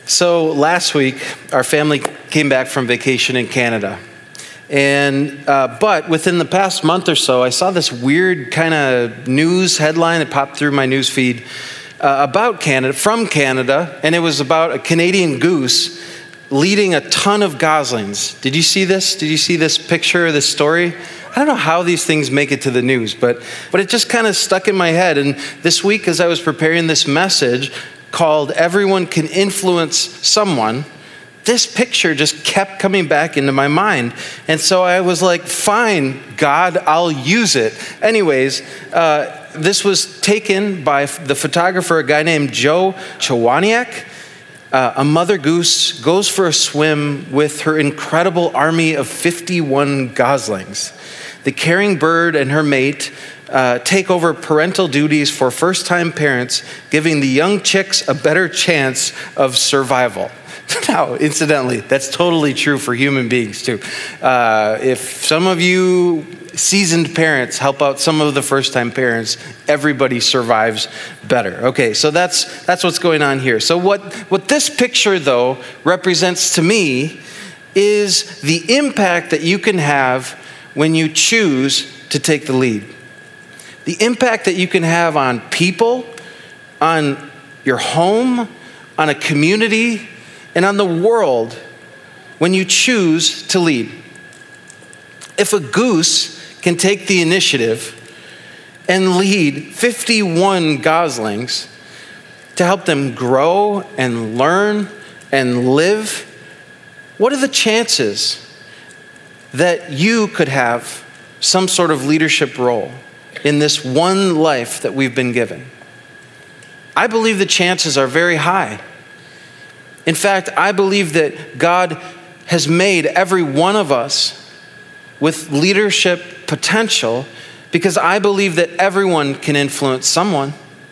So last week, our family came back from vacation in Canada. But within the past month or so, I saw this weird kind of news headline that popped through my news feed about Canada, from Canada, and it was about a Canadian goose leading a ton of goslings. Did you see this? Did you see this picture, this story? I don't know how these things make it to the news, but it just kind of stuck in my head. And this week, as I was preparing this message called Everyone Can Influence Someone, this picture just kept coming back into my mind. And so I was like, fine, God, I'll use it. Anyways, this was taken by the photographer, a guy named Joe Chowaniak. A mother goose goes for a swim with her incredible army of 51 goslings. The carrying bird and her mate take over parental duties for first-time parents, giving the young chicks a better chance of survival. Now, incidentally, that's totally true for human beings too. If some of you seasoned parents help out some of the first-time parents, everybody survives better. Okay, so that's what's going on here. So what this picture, though, represents to me is the impact that you can have when you choose to take the lead. The impact that you can have on people, on your home, on a community, and on the world when you choose to lead. If a goose can take the initiative and lead 51 goslings to help them grow and learn and live, what are the chances that you could have some sort of leadership role in this one life that we've been given? I believe the chances are very high. In fact, I believe that God has made every one of us with leadership potential because I believe that everyone can influence someone.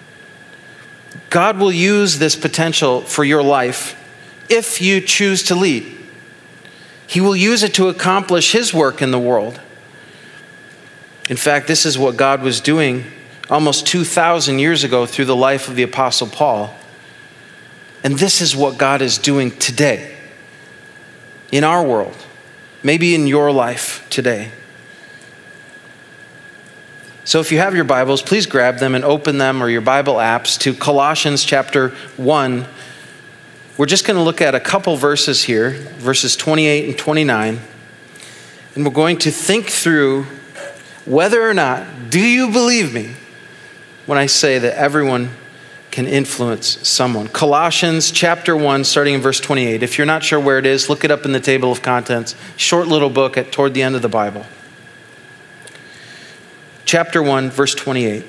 God will use this potential for your life if you choose to lead. He will use it to accomplish His work in the world. In fact, this is what God was doing almost 2,000 years ago through the life of the Apostle Paul. And this is what God is doing today in our world, maybe in your life today. So if you have your Bibles, please grab them and open them, or your Bible apps, to Colossians chapter 1. We're just going to look at a couple verses here, verses 28 and 29. And we're going to think through whether or not, do you believe me when I say that everyone can influence someone? Colossians chapter 1, starting in verse 28. If you're not sure where it is, look it up in the table of contents. Short little book toward the end of the Bible. Chapter 1, verse 28.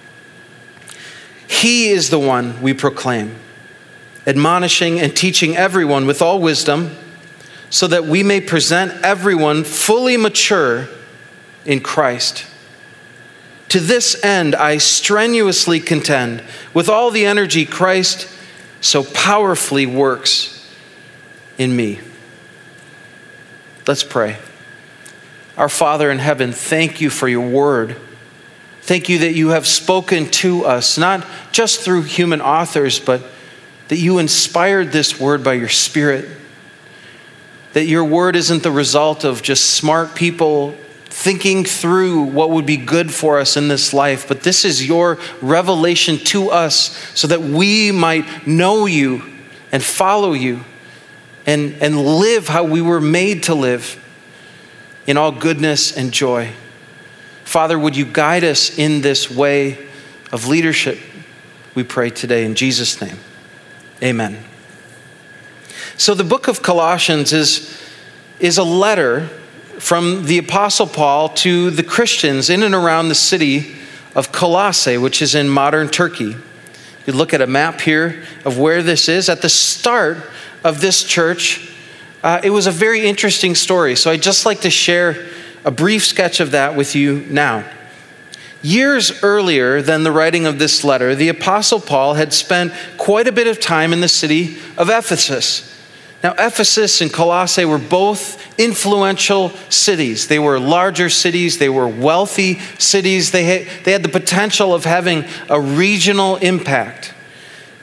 He is the one we proclaim, admonishing and teaching everyone with all wisdom, so that we may present everyone fully mature in Christ. To this end, I strenuously contend with all the energy Christ so powerfully works in me. Let's pray. Our Father in heaven, thank you for your word. Thank you that you have spoken to us, not just through human authors, but that you inspired this word by your Spirit. That your word isn't the result of just smart people thinking through what would be good for us in this life, but this is your revelation to us so that we might know you and follow you and live how we were made to live in all goodness and joy. Father, would you guide us in this way of leadership, we pray today in Jesus' name. Amen. So the book of Colossians is a letter from the Apostle Paul to the Christians in and around the city of Colossae, which is in modern Turkey. You look at a map here of where this is. At the start of this church, it was a very interesting story. So I'd just like to share a brief sketch of that with you now. Years earlier than the writing of this letter, the Apostle Paul had spent quite a bit of time in the city of Ephesus. Now, Ephesus and Colossae were both influential cities. They were larger cities. They were wealthy cities. They had the potential of having a regional impact.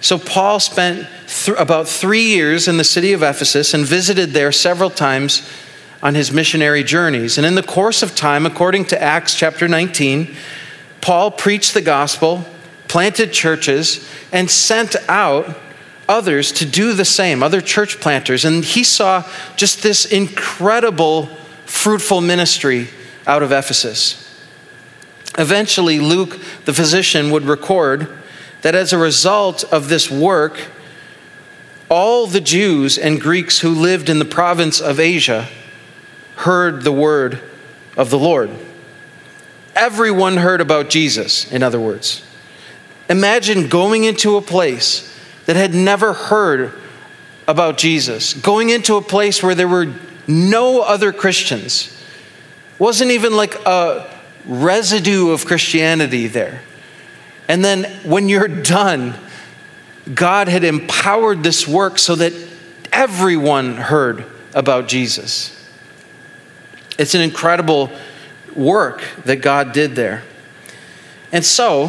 So Paul spent about 3 years in the city of Ephesus and visited there several times on his missionary journeys. And in the course of time, according to Acts chapter 19, Paul preached the gospel, planted churches, and sent out others to do the same, other church planters. And he saw just this incredible, fruitful ministry out of Ephesus. Eventually, Luke, the physician, would record that as a result of this work, all the Jews and Greeks who lived in the province of Asia heard the word of the Lord. Everyone heard about Jesus, in other words. Imagine going into a place that had never heard about Jesus, going into a place where there were no other Christians. Wasn't even like a residue of Christianity there. And then when you're done, God had empowered this work so that everyone heard about Jesus. It's an incredible work that God did there. And so,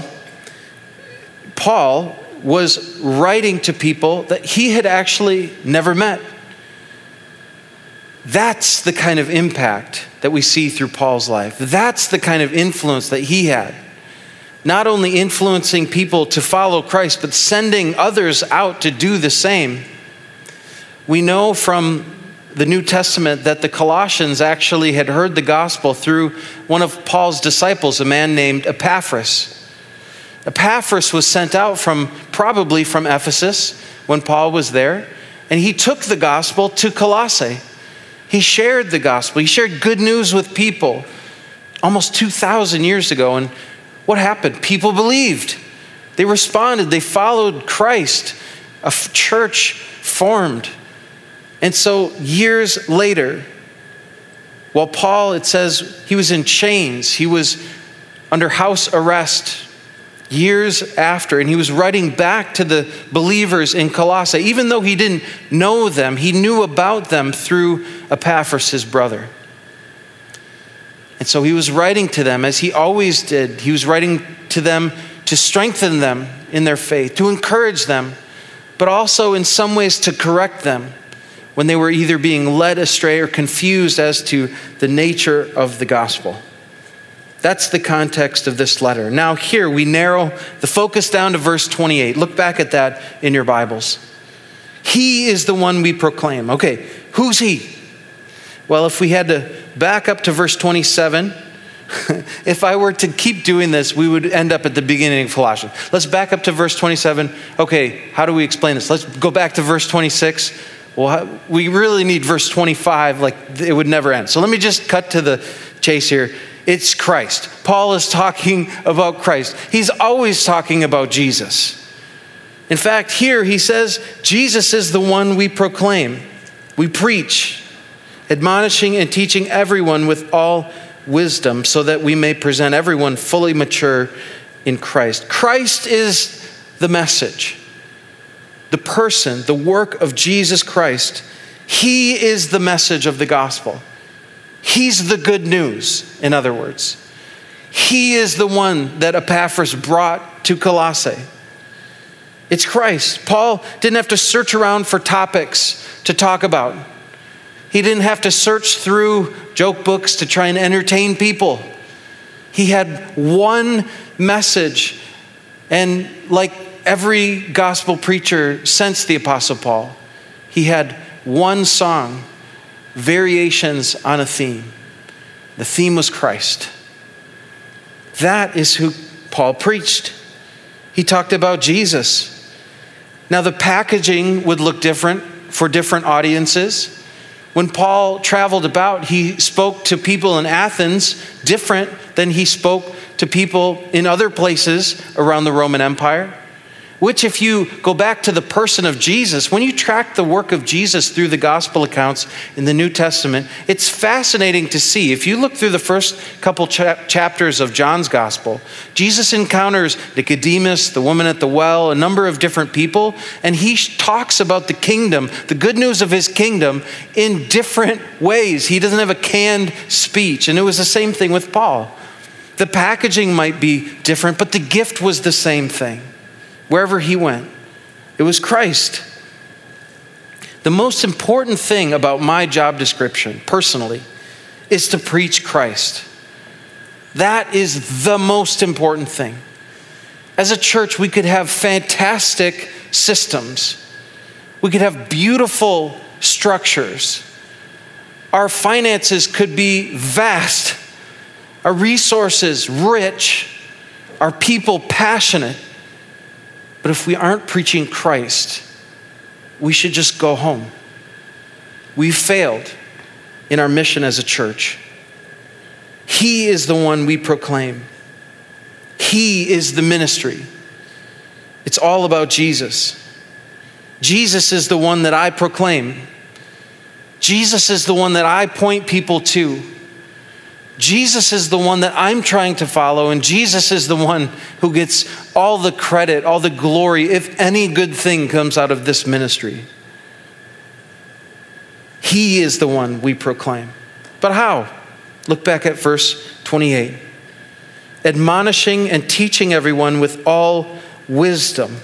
Paul was writing to people that he had actually never met. That's the kind of impact that we see through Paul's life. That's the kind of influence that he had. Not only influencing people to follow Christ, but sending others out to do the same. We know from the New Testament that the Colossians actually had heard the gospel through one of Paul's disciples, a man named Epaphras. Epaphras was sent out probably from Ephesus when Paul was there, and he took the gospel to Colossae. He shared the gospel. He shared good news with people almost 2,000 years ago. And what happened? People believed. They responded. They followed Christ. A church formed. And so years later, while Paul, it says, he was in chains. He was under house arrest years after, and he was writing back to the believers in Colossae. Even though he didn't know them, he knew about them through Epaphras, his brother. And so he was writing to them as he always did. He was writing to them to strengthen them in their faith, to encourage them, but also in some ways to correct them when they were either being led astray or confused as to the nature of the gospel. That's the context of this letter. Now here we narrow the focus down to verse 28. Look back at that in your Bibles. He is the one we proclaim. Okay, who's he? Well, if we had to back up to verse 27, if I were to keep doing this, we would end up at the beginning of Colossians. Let's back up to verse 27. Okay, how do we explain this? Let's go back to verse 26. Well, we really need verse 25, like it would never end. So let me just cut to the chase here. It's Christ. Paul is talking about Christ. He's always talking about Jesus. In fact, here he says, Jesus is the one we proclaim. We preach, admonishing and teaching everyone with all wisdom so that we may present everyone fully mature in Christ. Christ is the message, the person, the work of Jesus Christ. He is the message of the gospel. He's the good news, in other words. He is the one that Epaphras brought to Colossae. It's Christ. Paul didn't have to search around for topics to talk about. He didn't have to search through joke books to try and entertain people. He had one message. And like every gospel preacher since the Apostle Paul, he had one song, variations on a theme. The theme was Christ. That is who Paul preached. He talked about Jesus. Now the packaging would look different for different audiences. When Paul traveled about, he spoke to people in Athens different than he spoke to people in other places around the Roman Empire. Which, if you go back to the person of Jesus, when you track the work of Jesus through the gospel accounts in the New Testament, it's fascinating to see. If you look through the first couple chapters of John's gospel, Jesus encounters Nicodemus, the woman at the well, a number of different people, and he talks about the kingdom, the good news of his kingdom, in different ways. He doesn't have a canned speech, and it was the same thing with Paul. The packaging might be different, but the gift was the same thing. Wherever he went, It was Christ. The most important thing about my job description, personally, is to preach Christ. That is the most important thing. As a church, we could have fantastic systems. We could have beautiful structures. Our finances could be vast. Our resources rich. Our people passionate. But if we aren't preaching Christ, we should just go home. We failed in our mission as a church. He is the one we proclaim. He is the ministry. It's all about Jesus. Jesus is the one that I proclaim. Jesus is the one that I point people to. Jesus is the one that I'm trying to follow, and Jesus is the one who gets all the credit, all the glory, if any good thing comes out of this ministry. He is the one we proclaim. But how? Look back at verse 28. Admonishing and teaching everyone with all wisdom.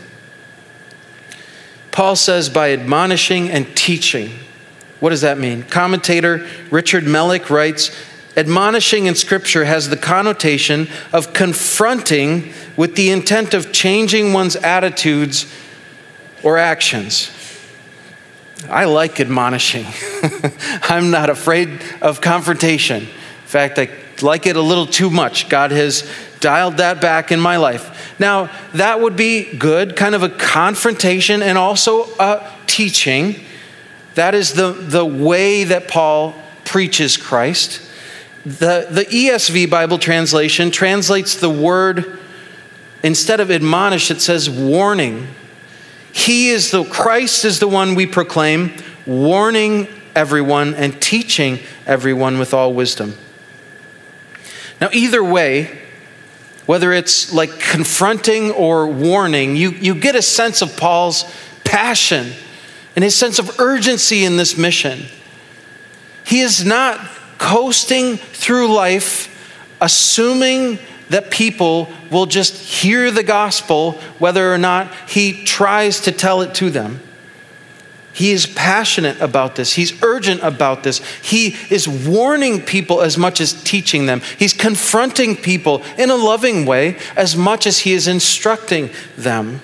Paul says by admonishing and teaching. What does that mean? Commentator Richard Mellick writes, admonishing in Scripture has the connotation of confronting with the intent of changing one's attitudes or actions. I like admonishing. I'm not afraid of confrontation. In fact, I like it a little too much. God has dialed that back in my life. Now, that would be good, kind of a confrontation and also a teaching. That is the way that Paul preaches Christ. The ESV Bible translation translates the word, instead of admonish, it says warning. Christ is the one we proclaim, warning everyone and teaching everyone with all wisdom. Now, either way, whether it's like confronting or warning, you get a sense of Paul's passion and his sense of urgency in this mission. He is not coasting through life, assuming that people will just hear the gospel, whether or not he tries to tell it to them. He is passionate about this. He's urgent about this. He is warning people as much as teaching them. He's confronting people in a loving way as much as he is instructing them.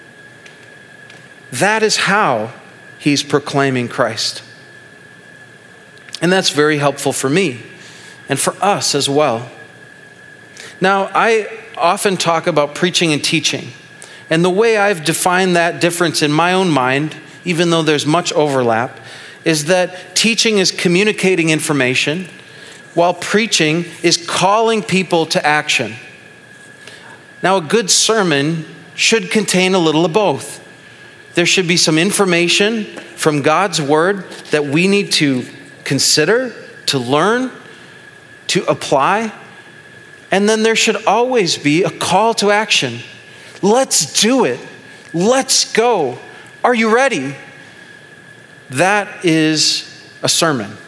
That is how he's proclaiming Christ. And that's very helpful for me and for us as well. Now, I often talk about preaching and teaching. And the way I've defined that difference in my own mind, even though there's much overlap, is that teaching is communicating information, while preaching is calling people to action. Now, a good sermon should contain a little of both. There should be some information from God's word that we need to consider, to learn, to apply. And then there should always be a call to action. Let's do it. Let's go. Are you ready? That is a sermon.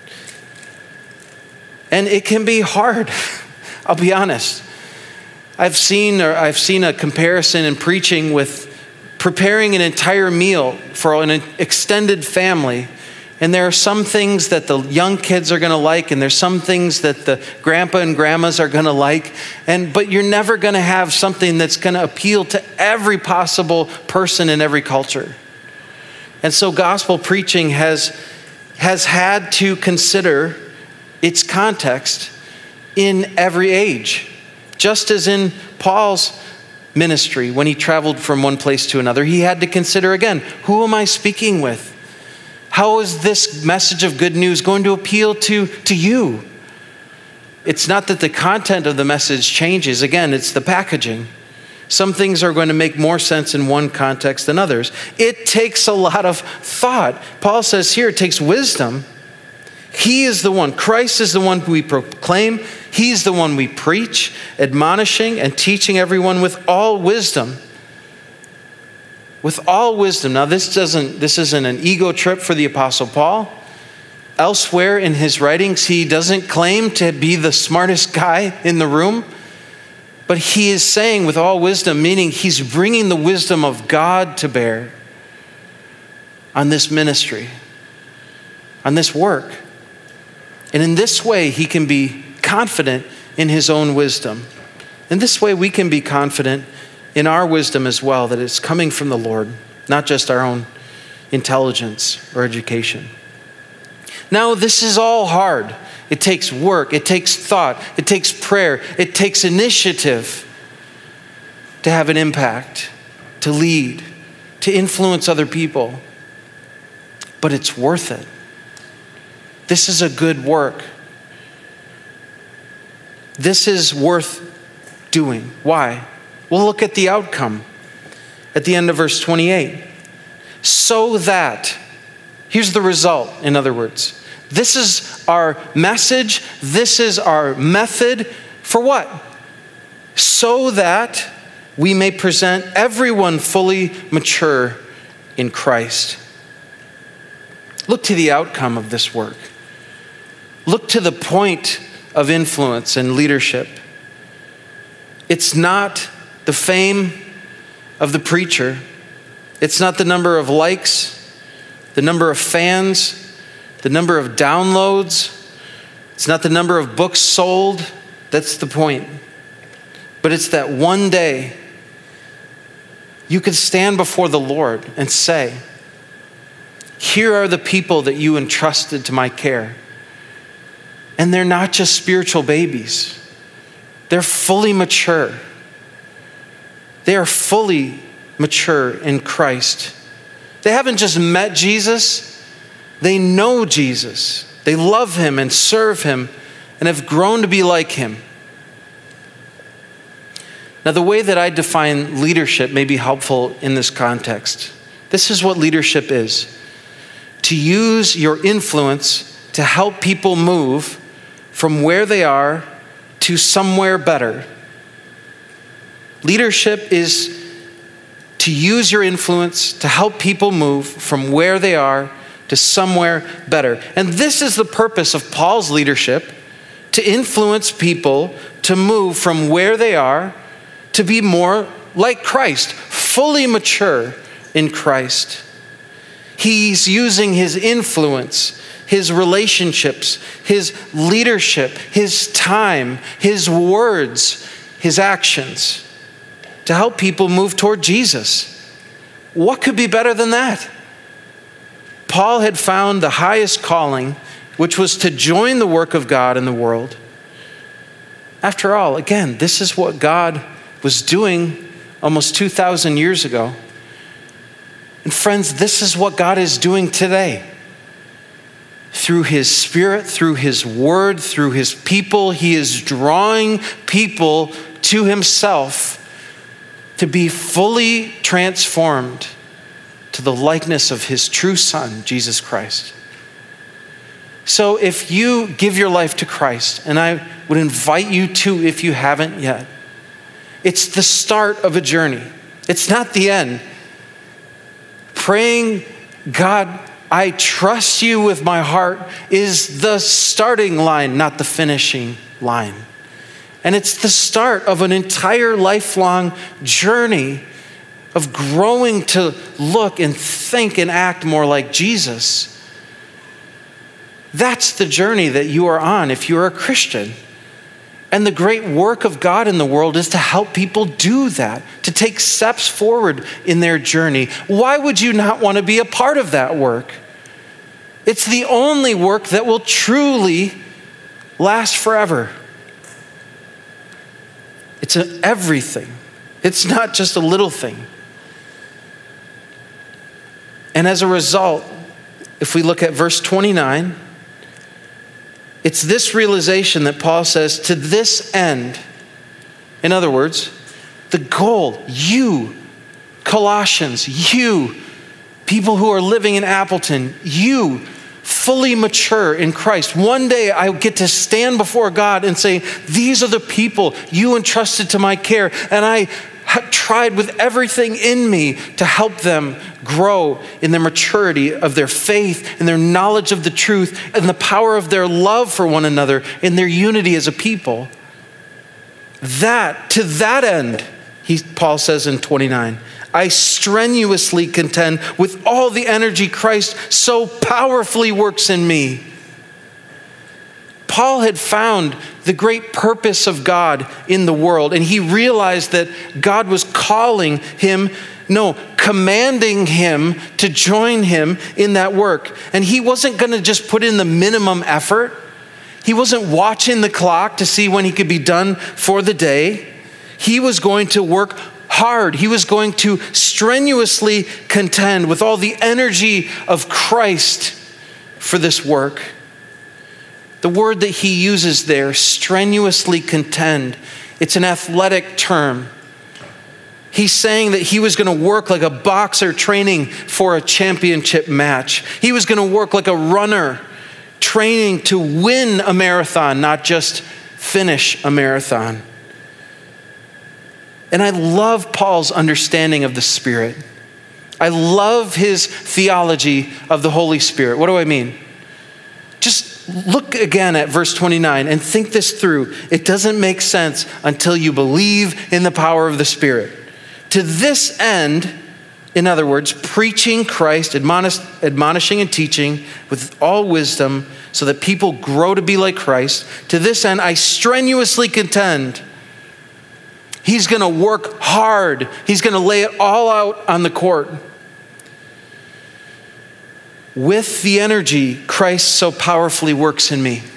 And it can be hard. I'll be honest. I've seen a comparison in preaching with preparing an entire meal for an extended family. And there are some things that the young kids are going to like, and there's some things that the grandpa and grandmas are going to like. But you're never going to have something that's going to appeal to every possible person in every culture. And so gospel preaching has had to consider its context in every age. Just as in Paul's ministry, when he traveled from one place to another, he had to consider again, who am I speaking with? How is this message of good news going to appeal to you? It's not that the content of the message changes. Again, it's the packaging. Some things are going to make more sense in one context than others. It takes a lot of thought. Paul says here it takes wisdom. He is the one. Christ is the one we proclaim. He's the one we preach, admonishing and teaching everyone with all wisdom. With all wisdom. Now this isn't an ego trip for the Apostle Paul. Elsewhere in his writings, he doesn't claim to be the smartest guy in the room. But he is saying with all wisdom, meaning he's bringing the wisdom of God to bear. on this ministry, on this work. And in this way, he can be confident in his own wisdom. In this way, we can be confident in our wisdom as well, that it's coming from the Lord, not just our own intelligence or education. Now, this is all hard. It takes work, it takes thought, it takes prayer, it takes initiative to have an impact, to lead, to influence other people. But it's worth it. This is a good work. This is worth doing. Why? Well, look at the outcome at the end of verse 28. So that, here's the result, in other words. This is our message. This is our method. For what? So that we may present everyone fully mature in Christ. Look to the outcome of this work. Look to the point of influence and leadership. It's not the fame of the preacher. It's not the number of likes, the number of fans, the number of downloads. It's not the number of books sold. That's the point. But it's that one day you could stand before the Lord and say, here are the people that you entrusted to my care. And they're not just spiritual babies. They're fully mature. They are fully mature in Christ. They haven't just met Jesus. They know Jesus. They love him and serve him and have grown to be like him. Now, the way that I define leadership may be helpful in this context. This is what leadership is: to use your influence to help people move from where they are to somewhere better. Leadership is to use your influence to help people move from where they are to somewhere better. And this is the purpose of Paul's leadership: to influence people to move from where they are to be more like Christ, fully mature in Christ. He's using his influence, his relationships, his leadership, his time, his words, his actions to help people move toward Jesus. What could be better than that? Paul had found the highest calling, which was to join the work of God in the world. After all, again, this is what God was doing almost 2,000 years ago. And friends, this is what God is doing today. Through his Spirit, through his word, through his people, he is drawing people to himself to be fully transformed to the likeness of his true Son, Jesus Christ. So if you give your life to Christ, and I would invite you to if you haven't yet, it's the start of a journey. It's not the end. Praying, God, I trust you with my heart, is the starting line, not the finishing line. And it's the start of an entire lifelong journey of growing to look and think and act more like Jesus. That's the journey that you are on if you're a Christian. And the great work of God in the world is to help people do that, to take steps forward in their journey. Why would you not want to be a part of that work? It's the only work that will truly last forever. It's everything. It's not just a little thing. And as a result, if we look at verse 29, it's this realization that Paul says, to this end. In other words, the goal, you, Colossians, you, people who are living in Appleton, you, fully mature in Christ. One day I get to stand before God and say, these are the people you entrusted to my care, and I have tried with everything in me to help them grow in the maturity of their faith and their knowledge of the truth and the power of their love for one another and their unity as a people. To that end, Paul says in 29, I strenuously contend with all the energy Christ so powerfully works in me. Paul had found the great purpose of God in the world, and he realized that God was commanding him to join him in that work. And he wasn't going to just put in the minimum effort. He wasn't watching the clock to see when he could be done for the day. He was going to work hard. He was going to strenuously contend with all the energy of Christ for this work. The word that he uses there, strenuously contend, it's an athletic term. He's saying that he was going to work like a boxer training for a championship match. He was going to work like a runner training to win a marathon, not just finish a marathon. And I love Paul's understanding of the Spirit. I love his theology of the Holy Spirit. What do I mean? Just look again at verse 29 and think this through. It doesn't make sense until you believe in the power of the Spirit. To this end, in other words, preaching Christ, admonishing and teaching with all wisdom so that people grow to be like Christ. To this end, I strenuously contend. He's going to work hard. He's going to lay it all out on the court. With the energy Christ so powerfully works in me.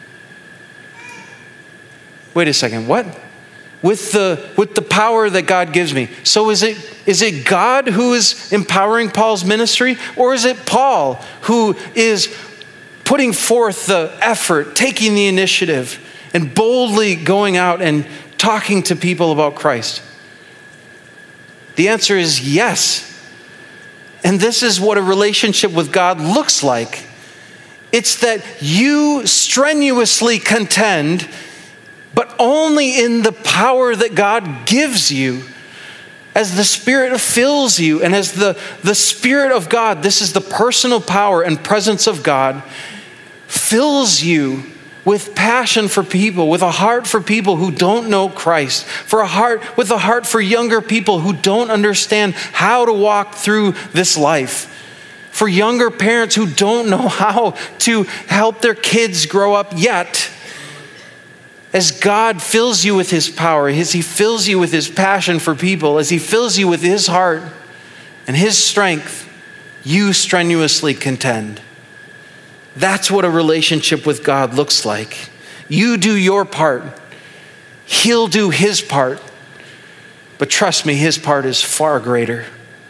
Wait a second, what? With the power that God gives me. So is it God who is empowering Paul's ministry? Or is it Paul who is putting forth the effort, taking the initiative, and boldly going out and talking to people about Christ? The answer is yes. And this is what a relationship with God looks like. It's that you strenuously contend, but only in the power that God gives you. As the Spirit fills you, and as the Spirit of God, this is the personal power and presence of God, fills you with passion for people, with a heart for people who don't know Christ, with a heart for younger people who don't understand how to walk through this life, for younger parents who don't know how to help their kids grow up yet. As God fills you with his power, as he fills you with his passion for people, as he fills you with his heart and his strength, you strenuously contend. That's what a relationship with God looks like. You do your part. He'll do his part. But trust me, his part is far greater.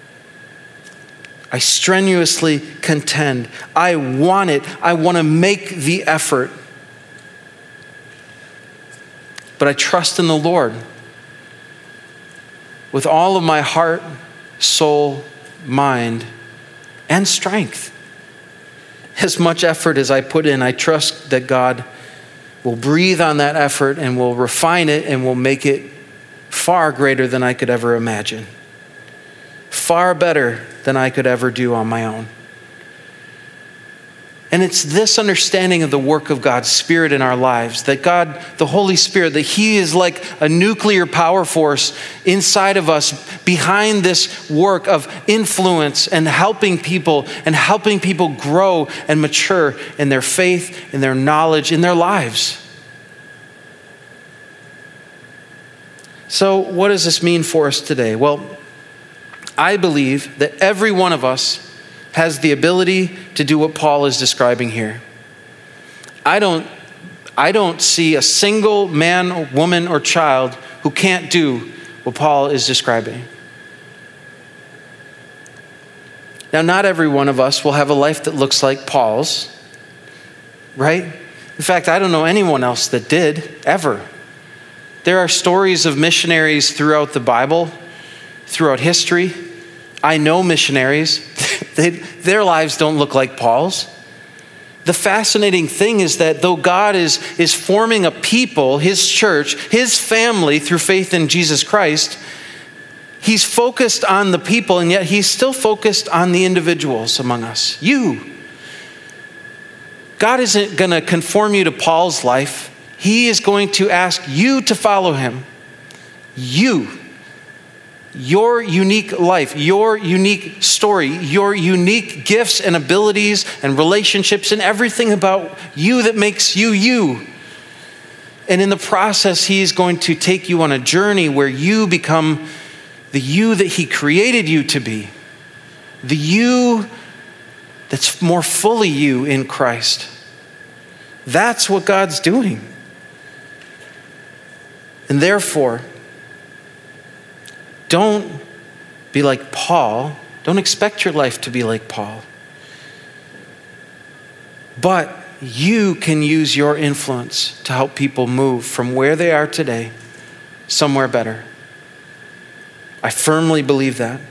I strenuously contend. I want it. I want to make the effort. But I trust in the Lord with all of my heart, soul, mind, and strength. As much effort as I put in, I trust that God will breathe on that effort and will refine it and will make it far greater than I could ever imagine. Far better than I could ever do on my own. And it's this understanding of the work of God's Spirit in our lives, that God, the Holy Spirit, that he is like a nuclear power force inside of us behind this work of influence and helping people grow and mature in their faith, in their knowledge, in their lives. So what does this mean for us today? Well, I believe that every one of us has the ability to do what Paul is describing here. I don't see a single man or woman or child who can't do what Paul is describing. Now, not every one of us will have a life that looks like Paul's, right? In fact, I don't know anyone else that did, ever. There are stories of missionaries throughout the Bible, throughout history. I know missionaries. Their lives don't look like Paul's. The fascinating thing is that though God is forming a people, his church, his family through faith in Jesus Christ, he's focused on the people, and yet he's still focused on the individuals among us. You. God isn't going to conform you to Paul's life. He is going to ask you to follow him. You. Your unique life, your unique story, your unique gifts and abilities and relationships and everything about you that makes you you. And in the process, he's going to take you on a journey where you become the you that he created you to be. The you that's more fully you in Christ. That's what God's doing. And therefore, don't be like Paul. Don't expect your life to be like Paul. But you can use your influence to help people move from where they are today somewhere better. I firmly believe that.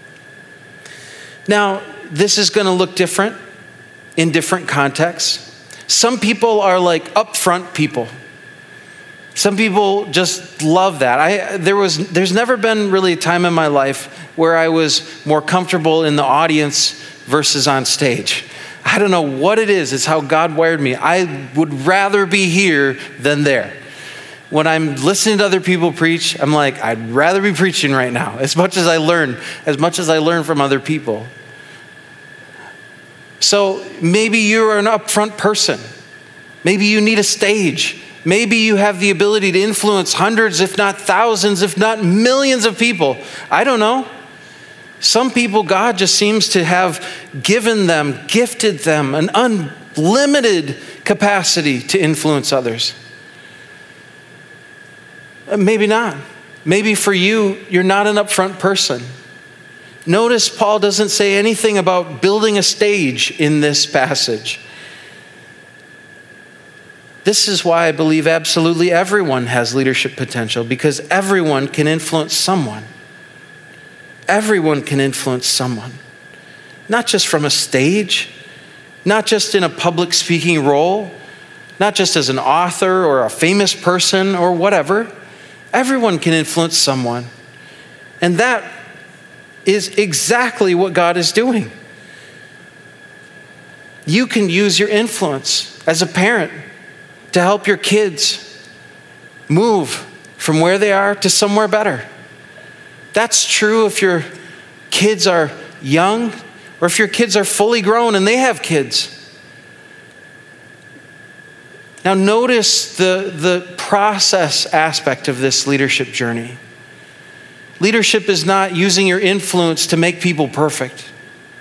Now, this is going to look different in different contexts. Some people are like upfront people. Some people just love that. There's never been really a time in my life where I was more comfortable in the audience versus on stage. I don't know what it is. It's how God wired me. I would rather be here than there. When I'm listening to other people preach, I'm like, I'd rather be preaching right now, as much as I learn from other people. So maybe you're an upfront person. Maybe you need a stage. Maybe you have the ability to influence hundreds, if not thousands, if not millions of people. I don't know. Some people, God just seems to have gifted them an unlimited capacity to influence others. Maybe not. Maybe for you, you're not an upfront person. Notice Paul doesn't say anything about building a stage in this passage. This is why I believe absolutely everyone has leadership potential, because everyone can influence someone. Everyone can influence someone. Not just from a stage, not just in a public speaking role, not just as an author or a famous person or whatever. Everyone can influence someone. And that is exactly what God is doing. You can use your influence as a parent to help your kids move from where they are to somewhere better. That's true if your kids are young or if your kids are fully grown and they have kids. Now notice the process aspect of this leadership journey. Leadership is not using your influence to make people perfect.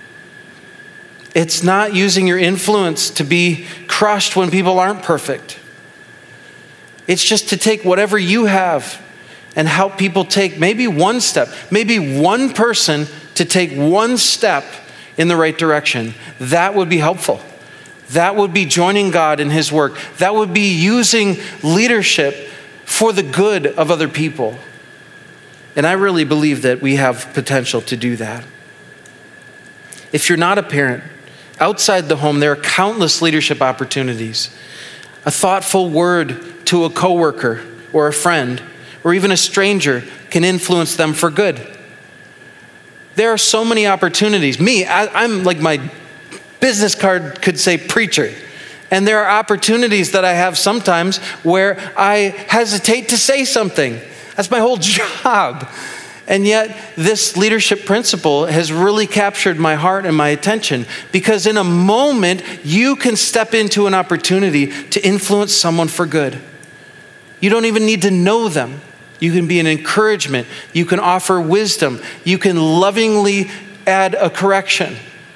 It's not using your influence to be crushed when people aren't perfect. It's just to take whatever you have and help people take maybe one step, maybe one person to take one step in the right direction. That would be helpful. That would be joining God in his work. That would be using leadership for the good of other people. And I really believe that we have potential to do that. If you're not a parent, outside the home, there are countless leadership opportunities. A thoughtful word to a coworker or a friend or even a stranger can influence them for good. There are so many opportunities. I'm like, my business card could say preacher. And there are opportunities that I have sometimes where I hesitate to say something. That's my whole job. And yet this leadership principle has really captured my heart and my attention, because in a moment you can step into an opportunity to influence someone for good. You don't even need to know them. You can be an encouragement. You can offer wisdom. You can lovingly add a correction.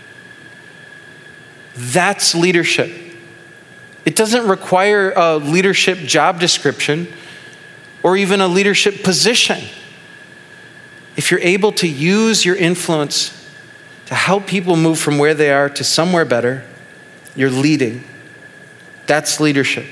That's leadership. It doesn't require a leadership job description or even a leadership position. If you're able to use your influence to help people move from where they are to somewhere better, you're leading. That's leadership.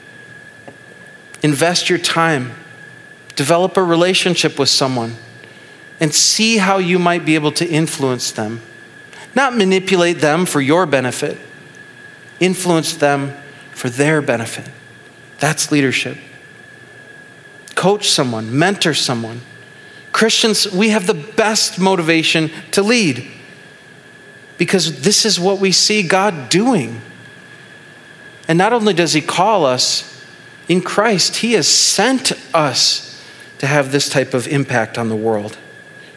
Invest your time. Develop a relationship with someone and see how you might be able to influence them. Not manipulate them for your benefit. Influence them for their benefit. That's leadership. Coach someone, mentor someone. Christians, we have the best motivation to lead because this is what we see God doing. And not only does he call us in Christ, he has sent us to have this type of impact on the world.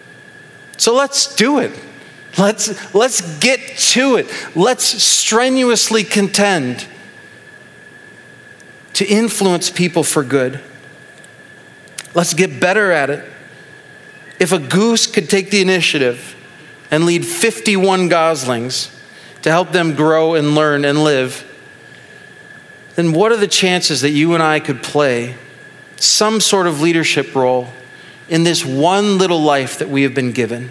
So let's do it. Let's get to it. Let's strenuously contend to influence people for good. Let's get better at it. If a goose could take the initiative and lead 51 goslings to help them grow and learn and live, then what are the chances that you and I could play some sort of leadership role in this one little life that we have been given?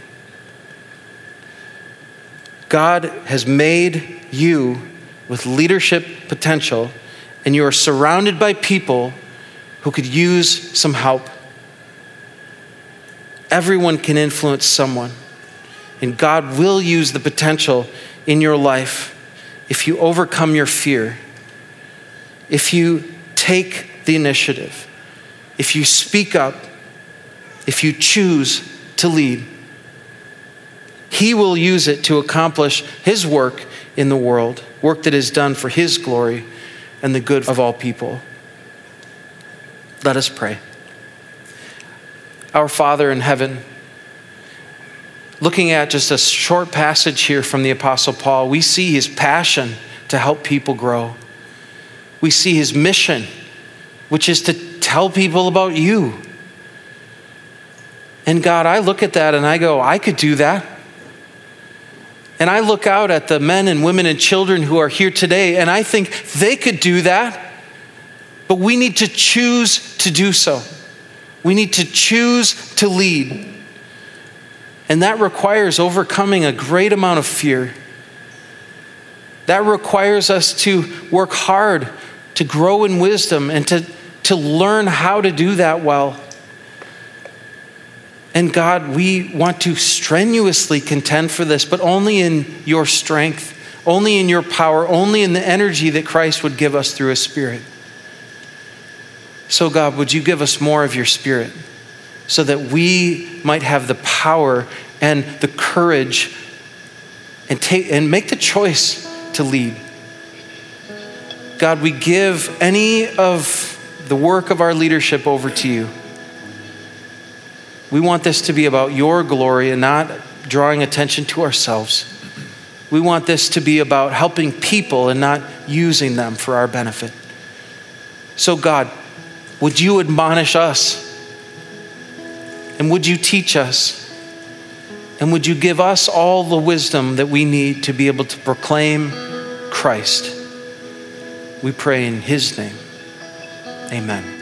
God has made you with leadership potential, and you are surrounded by people who could use some help. Everyone can influence someone, and God will use the potential in your life if you overcome your fear, if you take the initiative, if you speak up, if you choose to lead. He will use it to accomplish his work in the world, work that is done for his glory and the good of all people. Let us pray. Our Father in heaven, looking at just a short passage here from the Apostle Paul, we see his passion to help people grow. We see his mission, which is to tell people about you. And God, I look at that and I go, I could do that. And I look out at the men and women and children who are here today, and I think they could do that, but we need to choose to do so. We need to choose to lead. And that requires overcoming a great amount of fear. That requires us to work hard to grow in wisdom and to learn how to do that well. And God, we want to strenuously contend for this, but only in your strength, only in your power, only in the energy that Christ would give us through his Spirit. So God, would you give us more of your Spirit so that we might have the power and the courage and make the choice to lead. God, we give any of the work of our leadership over to you. We want this to be about your glory and not drawing attention to ourselves. We want this to be about helping people and not using them for our benefit. So God, would you admonish us? And would you teach us? And would you give us all the wisdom that we need to be able to proclaim Christ? We pray in his name. Amen.